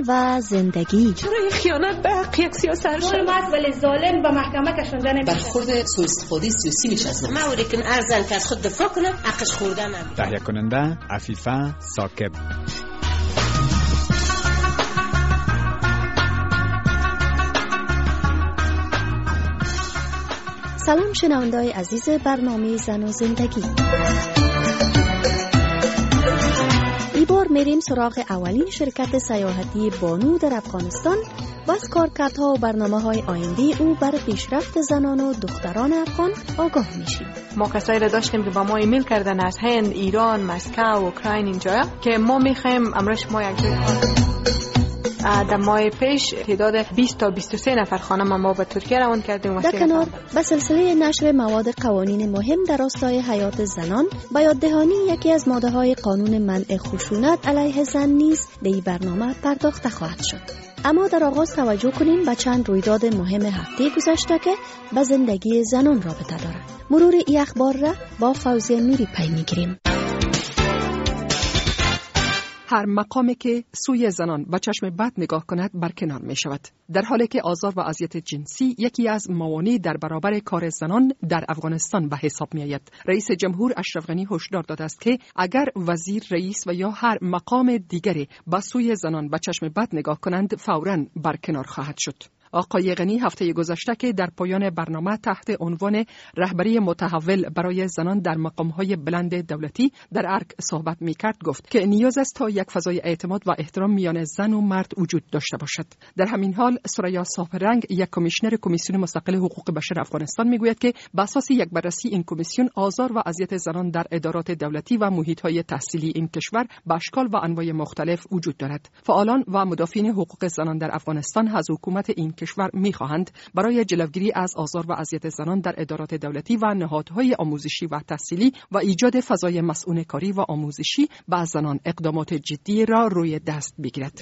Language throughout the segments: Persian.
و زندگی. چرا خیانت به حق یک سیاستمدار مرد ولی ظالم به محکمه کشونده نمیشه. برخورد سوء استفاده سیاسی میشه از موری که ارزن که از خود دفاع کنه حقش خوردن هم. تهیه کننده عفیفه ثاقب. سلام شنونده‌های عزیز برنامه زن و زندگی. این بار میریم سراغ اولین شرکت سیاحتی بانو در افغانستان و از کارکردها و برنامه‌های آینده او برای پیشرفت زنان و دختران افغان آگاه میشیم. ما کسایی را داشتیم که با ما ایمیل کردن از هند، ایران، مسکو، اوکراین اینجا که ما می‌خوایم امروز ما یک جای در ماه پیش تعداد 20 تا 23 نفر خانم ما به ترکیه روان کردیم. در کنار به سلسله نشر مواد قوانین مهم در راستای حیات زنان، به یاددهانی یکی از ماده‌های قانون منع خشونت علیه زن نیز در این برنامه پرداخته خواهد شد. اما در آغاز توجه کنیم به چند رویداد مهم هفته گذشته که به زندگی زنان رابطه دارد. مرور این اخبار را با فوزیه نوری پی می‌گیریم. هر مقامی که سوی زنان با چشم بد نگاه کند برکنار می شود. در حالی که آزار و اذیت جنسی یکی از موانع در برابر کار زنان در افغانستان به حساب می آید. رئیس جمهور اشرف غنی هشدار داده است که اگر وزیر، رئیس و یا هر مقام دیگری با سوی زنان با چشم بد نگاه کنند فوراً برکنار خواهد شد. آقای غنی هفته گذشته که در پایان برنامه تحت عنوان رهبری متحول برای زنان در مقام‌های بلند دولتی در ارگ صحبت می‌کرد گفت که نیاز است تا یک فضای اعتماد و احترام میان زن و مرد وجود داشته باشد. در همین حال سریا صاحبرنگ، یک کمیشنر کمیسیون مستقل حقوق بشر افغانستان میگوید که بر اساس یک بررسی این کمیسیون آزار و اذیت زنان در ادارات دولتی و محیط‌های تحصیلی این کشور به اشکال و انواع مختلف وجود دارد. فعالان و مدافعین حقوق زنان در افغانستان از حکومت این کشور می‌خواهند برای جلوگیری از آزار و اذیت زنان در ادارات دولتی و نهادهای آموزشی و تحصیلی و ایجاد فضای مسئول کاری و آموزشی به زنان اقدامات جدی را روی دست بگیرد.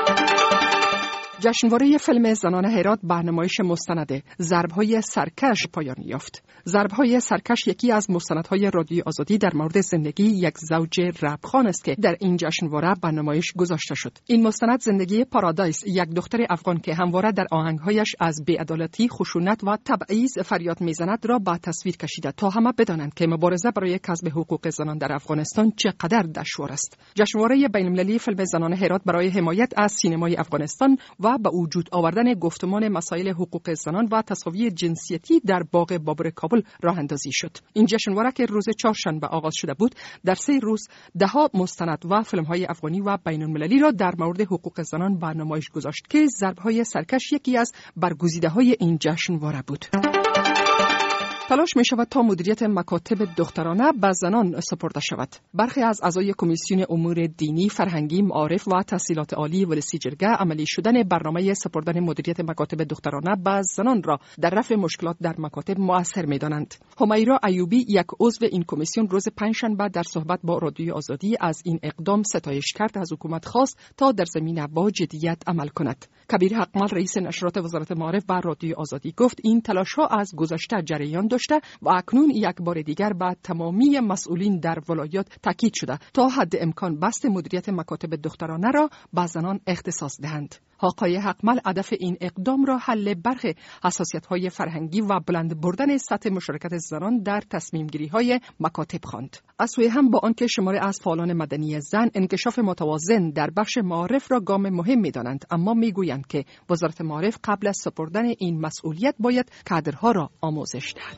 جشنواره فیلم زنان هرات به نمایش مستند ضرب‌های سرکش پایان یافت. ضرب‌های سرکش یکی از مستندهای رادیوی آزادی در مورد زندگی یک زوج ربخان است که در این جشنواره به نمایش گذاشته شد. این مستند زندگی پارادایس، یک دختر افغان که همواره در آهنگ‌هایش از بی‌عدالتی، خشونت و تبعیض فریاد می‌زند را به تصویر کشیده تا همه بدانند که مبارزه برای کسب حقوق زنان در افغانستان چقدر دشوار است. جشنواره بین‌المللی فیلم زنان هرات برای حمایت از سینمای افغانستان و به وجود آوردن گفتمان مسائل حقوق زنان و تساوی جنسیتی در باغ بابر کابل راه اندازی شد. این جشنواره که روز چهارشنبه آغاز شده بود، در 3 روز ده‌ها مستند و فیلم‌های افغانی و بین‌المللی را در مورد حقوق زنان به نمایش گذاشت که ضرب‌های سرکش یکی از برگزیده‌های این جشنواره بود. تلاش می شود تا مدیریت مکاتب دخترانه به زنان سپرده شود. برخی از اعضای کمیسیون امور دینی، فرهنگی، معارف و تحصیلات عالی ولسی جرگه عملی شدن برنامه سپردن مدیریت مکاتب دخترانه به زنان را در رفع مشکلات در مکاتب مؤثر می دانند. همیرا ایوبی، یک عضو این کمیسیون، روز پنجشنبه در صحبت با رادیوی آزادی از این اقدام ستایش کرد. از حکومت خواست تا در زمینه با جدیت عمل کند. کبیر حقمل، رئیس نشرات وزارت معارف، با رادیوی آزادی گفت این تلاش‌ها از گذشته جریان داشته و اکنون یک بار دیگر به تمامی مسئولین در ولایات تاکید شده تا حد امکان بست مدیریت مکاتب دخترانه را به زنان اختصاص دهند. آقای حقمل هدف این اقدام را حل برخی حساسیت‌های فرهنگی و بلند بردن سطح مشارکت زنان در تصمیم‌گیری‌های مکاتب خواند. از سوی هم با آنکه شماری از فعالان مدنی زن انکشاف متوازن در بخش معارف را گام مهم می‌دانند، اما می‌گویند که وزارت معارف قبل از سپردن این مسئولیت باید کادرها را آموزش دهد.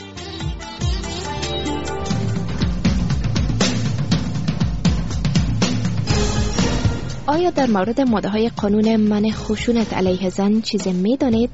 آیا در مورد ماده‌های قانون منع خشونت علیه زن چیزی می‌دانید؟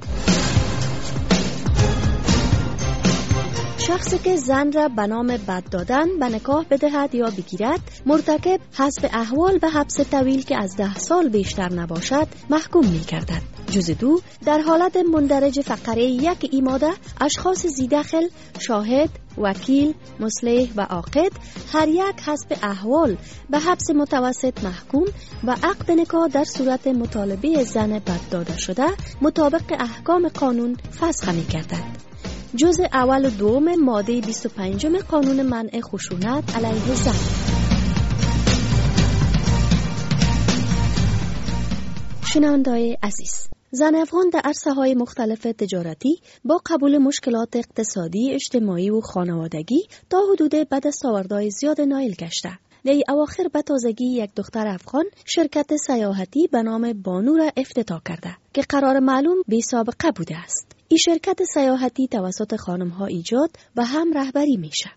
شخصی که زن را به نام بد دادن به نکاح بدهد یا بگیرد، مرتکب حسب احوال به حبس طویل که از 10 سال بیشتر نباشد محکوم می‌گردد. جز 2 در حالت مندرج فقره 1 این ماده، اشخاص ذی‌دخل، شاهد، وکیل، مصلح و عاقد هر یک حسب احوال به حبس متوسط محکوم و عقد نکاح در صورت مطالبه زن بد داده شده مطابق احکام قانون فسخ می‌گردد. جزء اول و دوم ماده 25 قانون منع خشونت علیه زن. شنونده‌های عزیز، زن افغان در عرصه‌های مختلف تجارتی با قبول مشکلات اقتصادی، اجتماعی و خانوادگی تا حدود به دستاوردهای زیاد نائل گشته. در اواخر به تازگی یک دختر افغان شرکت سیاحتی به نام بانو را افتتاح کرده که قرار معلوم بی سابقه بوده است. این شرکت سیاحتی توسط خانم‌ها ایجاد و هم رهبری میشه.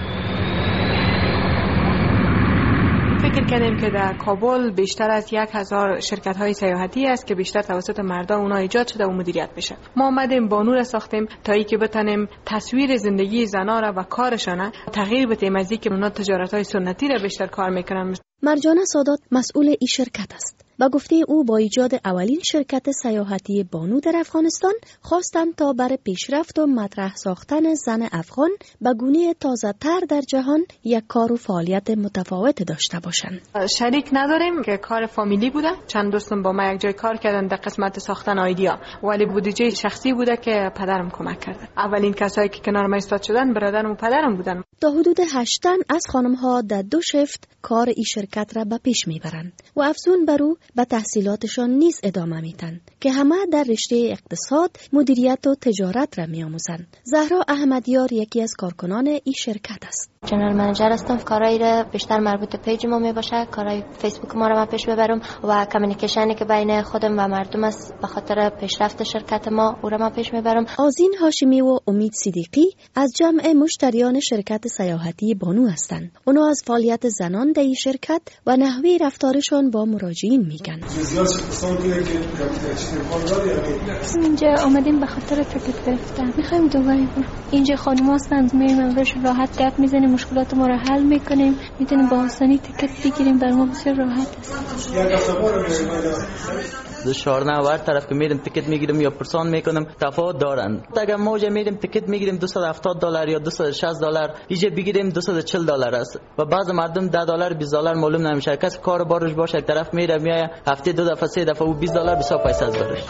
فکر کردیم که در کابل بیشتر از 1000 شرکت‌های سیاحتی است که بیشتر توسط مردان اونا ایجاد شده و مدیریت میشه. ما اومدیم بانو را ساختیم تا اینکه بتونیم تصویر زندگی زن‌ها را و کارشان تغییر بدیم از اینکه اونا تجارت‌های سنتی را بیشتر کار میکنن. مرجانه سادات مسئول این شرکت است. با گفته او با ایجاد اولین شرکت سیاحتی بانو در افغانستان خواستند تا برای پیشرفت و مطرح ساختن زن افغان به گونه تازه تر در جهان یک کار و فعالیت متفاوت داشته باشند. شریک نداریم که کار فامیلی بوده. چند دوستم با ما یک جای کار کردن در قسمت ساختن آیدیا، ولی بودجه شخصی بوده که پدرم کمک کرده. اولین کسایی که کنار ما ایستاد شدن برادرم و پدرم بودن. تا حدود 8 تن از خانم‌ها در 2 شفت کار این شرکت را به پیش میبرند و افزون بر او به تحصیلاتشان نیز ادامه میدن که همه در رشته اقتصاد، مدیریت و تجارت را میآموزند. زهرا احمدیار یکی از کارکنان این شرکت است. جنرال منیجر هستم. کارایی را بیشتر مربوط به پیج ما میباشه، کارهای فیسبوک ما را من پیش ببرم و کمیونیکیشنی که بین خودم و مردم است به خاطر پیشرفت شرکت ما او را من پیش میبرم. آذین هاشمی و امید صدیقی از جمع مشتریان شرکت سیاحتی بانو هستند. اونا از فعالیت زنان در این شرکت و نحوه رفتارشان با مراجعین میگن. اینجا آمدیم به خاطر تکت گرفتن. میخوایم دبی بریم. اینجا خانم هستند، میریم امروز راحت گپ میزنیم، مشکلات ما را حل میکنیم، میتونیم با آسانی تکت بگیریم. بر ما بسیار راحت است. دشوار نه، هر طرف که میریم تیکت میگیریم یا پرسان میکنیم تفاوت دارن. اگر ما اونجا میریم تیکت میگیریم $270 یا $260، اینجا بگیریم $240 است و بعض مردم $10 $20 معلوم نمیشه. کسی کار بارش باشه یک طرف میره میایه هفته 2 دفعه 3 دفعه و $20 بسیار پیسه از برش.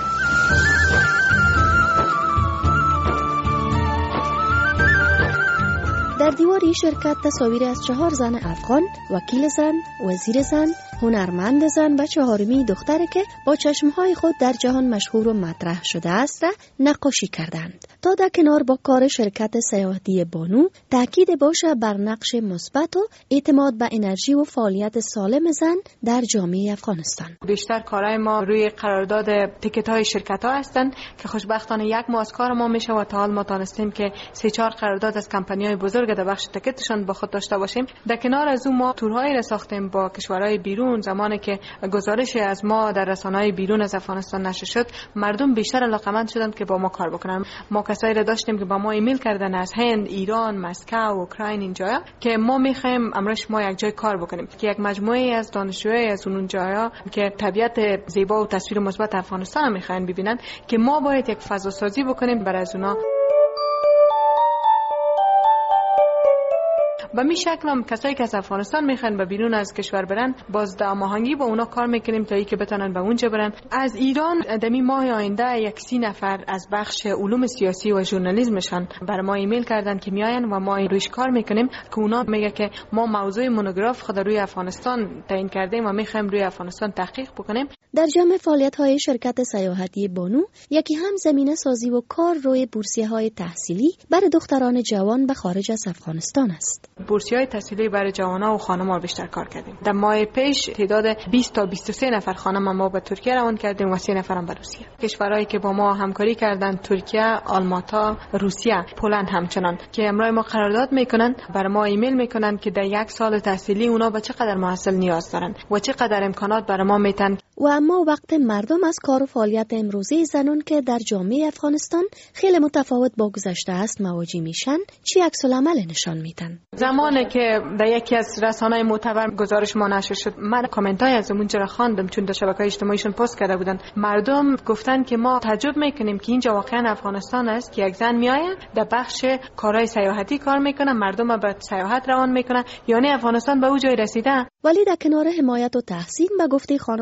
در دیوار این شرکت تصاویر از 4 زن افغان، وکیل زن، وزیر زن، هنرمند زن و 4می دختره که با چشمهای خود در جهان مشهور و مطرح شده است را نقاشی کردند تا در کنار با کار شرکت سیاحتی بانو تاکید باشه بر نقش مثبت و اعتماد به انرژی و فعالیت سالم زن در جامعه افغانستان. بیشتر کارهای ما روی قرارداد تیکت‌های شرکت‌ها هستند که خوشبختانه یک ماه از کار ما میشه و تا حال ما تونستیم که 3-4 قرارداد از کمپانی‌های بزرگ در بخش تیکتشان با خود داشته باشیم. در کنار از اون ما تورهایی را ساختیم با کشورهای بیرون. زمانی که گزارش از ما در رسانه‌های بیرون از افغانستان نشر شد، مردم بیشتر علاقه‌مند شدند که با ما کار بکنن. ما کسایی را داشتیم که با ما ایمیل کردن از هند، ایران، مسکو، اوکراین اینجا که ما می‌خوایم امروز ما یک جای کار بکنیم که یک مجموعه از دانشجوهای از اون جاها که طبیعت زیبا و تصویر مثبت افغانستان می‌خواین ببینن که ما باید یک فضا سازی بکنیم برای از اونا. و می شکل هم کسایی که از افغانستان میخوان به بیرون از کشور برن باز در هماهنگی با اونا کار میکنیم تا اینکه بتونن به اونجا برن. از ایران دمی ماه آینده 30 نفر از بخش علوم سیاسی و ژورنالیسمشان برای ما ایمیل کردن که میاین و ما روش کار میکنیم که اونا میگه که ما موضوع مونوگراف خود روی افغانستان تعیین کردیم و میخوایم روی افغانستان تحقیق بکنیم. در جمع فعالیت‌های شرکت سیاحتی بانو یکی هم زمینه سازی و کار روی بورسیه‌های تحصیلی برای دختران جوان به خارج از افغانستان است. بورسیه‌های تحصیلی برای جوانان و خانم‌ها بیشتر کار کردیم. در ماه پیش تعداد 20 تا 23 نفر خانم ما به ترکیه روان کردیم و 3 نفر هم به روسیه. کشورهایی که با ما همکاری کردن ترکیه، آلماتا، روسیه، پولند همچنان که امروز ما قرارداد میکنن، برای ما ایمیل میکنن که در 1 سال تحصیلی اونا به چقدر محصل نیاز دارن و چقدر امکانات برای ما میتن. و اما وقت مردم از کار و فعالیت امروزی زنان که در جامعه افغانستان خیلی متفاوت با گذشته است مواجه میشن، چی عکس العمل نشان میدن؟ زمانی که در یکی از رسانه‌های معتبر گزارش ما نشر شد، من کامنتای از اونجا را خواندم چون در شبکه‌های اجتماعیشون پست کرده بودن. مردم گفتن که ما تعجب میکنیم که اینجا واقعا افغانستان است که یک زن میآید در بخش کارهای سیاحتی کار میکنه، مردم به سیاحت روان میکنه، یعنی افغانستان به اون جای رسیده. ولی در کنار حمایت و تحسین به گفته خانم سادات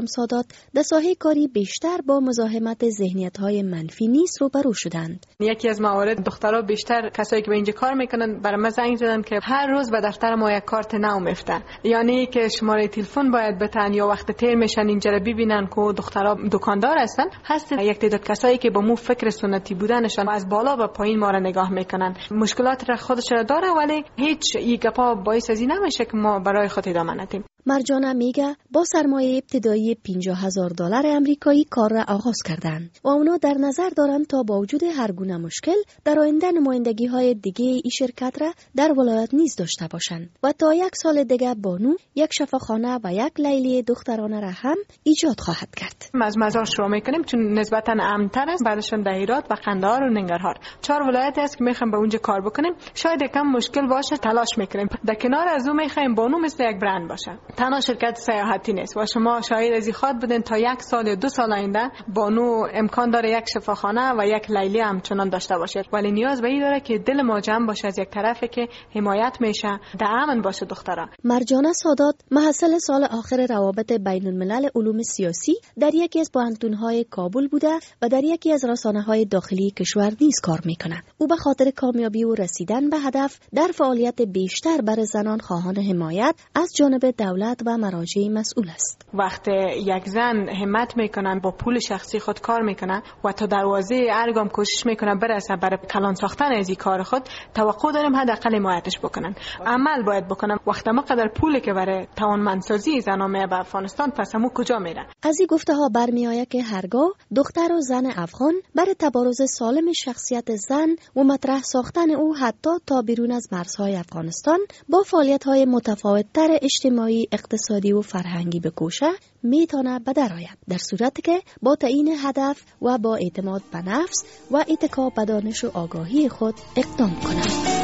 در ساحه کاری بیشتر با مزاحمت ذهنیت‌های منفی نیز روبرو شدند. یکی از موارد دخترها بیشتر کسایی که به اینجا کار میکنن برای ما زنگ زدن که هر روز به دفتر ما یک کارت نو میفته، یعنی که شماره تلفن باید بتن یا وقت تیر میشن اینجا رو ببینن که دخترها دکاندار هستن. هست یک تعداد کسایی که با مو فکر سنتی بودنشان از بالا به پایین ما را نگاه میکنن. مشکلات را خودش را داره ولی هیچ یک گپا باعث از این نمیشه که ما برای خود ادامه ندیم. مرجانه میگه با سرمایه ابتدایی $50,000 امریکایی کار را آغاز کردند و اونا در نظر دارند تا با وجود هر گونه مشکل در آینده نمایندگی های دیگه ای شرکت را در ولایت نیز داشته باشند و تا 1 سال دیگه بانو یک شفاخانه و یک لیلی دخترانه را هم ایجاد خواهد کرد. از مزار شروع میکنیم چون نسبتا امن‌تر است، بعدشون در هرات و قندهار و ننگرهار 4 ولایت است که میخوایم به اونجا کار بکنیم. شاید یکم مشکل باشه، تلاش میکنیم. در کنار از اون میخوایم بانو مثل یک برند باشه، تنها شرکت سیاحتی نیست و شما شاید از خود بدین تا 1 سال یا 2 سال آینده بانو امکان داره یک شفاخانه و یک لیلی همچنان داشته باشه، ولی نیاز به این داره که دل ما جمع باشه از یک طرفی که حمایت میشه، در امن باشه دخترها. مرجانه سادات محصل سال آخر روابط بین الملل علوم سیاسی در یکی از پوهنتون‌های کابل بوده و در یکی از رسانه‌های داخلی کشور نیز کار می‌کند. او به خاطر کامیابی و رسیدن به هدف در فعالیت بیشتر برای زنان خواهان حمایت از جانب دولت و مراجع مسئول است. وقتی یک زن همت میکنن با پول شخصی خود کار میکنن و تا دروازه ارگام کوشش میکنن برسه برای کلان ساختن از این کار خود، توقع داریم حداقل حمایتش بکنن، عمل باید بکنن. وقتی ما قدر پولی که برای توانمندسازی زنان میه به افغانستان، پس همون کجا میره؟ از این گفته ها برمیآید که هرگاه دختر و زن افغان برای تبارز سالم شخصیت زن و مطرح ساختن او حتی تا بیرون از مرزهای افغانستان با فعالیت‌های متفاوت‌تر اجتماعی، اقتصادی و فرهنگی بکوشه میتونه به در آید، در صورتی که با تعیین هدف و با اعتماد به نفس و اتکا به دانش و آگاهی خود اقدام کنند.